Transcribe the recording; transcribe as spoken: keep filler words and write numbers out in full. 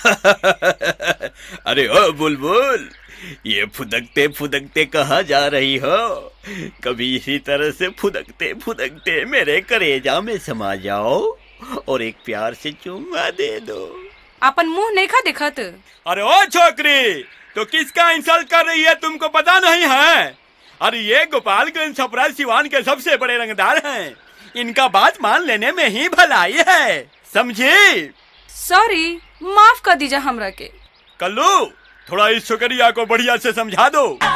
अरे ओ बुलबुल, ये फुदकते फुदकते कहाँ जा रही हो? कभी इसी तरह से फुदकते फुदकते मेरे कलेजा में समा जाओ और एक प्यार से चुम्मा दे दो। अपन मुंह नहीं खा दिखत। अरे ओ छोकरी, तो किसका इंसल्ट कर रही है, तुमको पता नहीं है? अरे ये गोपालगंज छपरा सिवान के सबसे बड़े रंगदार हैं, इनका बात मान लेने में ही भलाई है, समझी? सॉरी, माफ कर दीजिए हमरा के। कल्लू, थोड़ा इस छोकरिया को बढ़िया से समझा दो।